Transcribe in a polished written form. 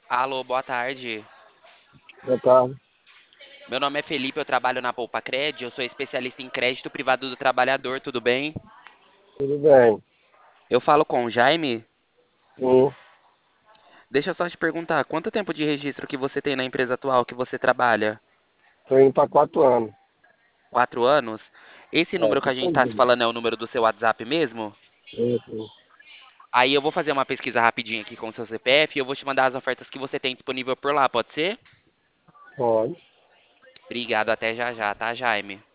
Alô, boa tarde. Boa tarde, Meu nome é Felipe, eu trabalho na Poupa Cred, eu sou especialista em crédito privado do trabalhador, tudo bem? tudo bem? Eu falo com o Jaime. Sim, Deixa eu só te perguntar, quanto tempo de registro que você tem na empresa atual que você trabalha? estou indo para 4 anos. 4 anos? Esse É, número que tô a gente com tá se dúvida. falando é o número do seu WhatsApp mesmo? Sim. Aí eu vou fazer uma pesquisa rapidinho aqui com o seu CPF e eu vou te mandar as ofertas que você tem disponível por lá, pode ser? Pode. Obrigado, até já já, tá, Jaime?